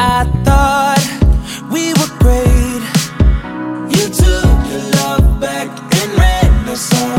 I thought we were great. You took your love back and ran us on.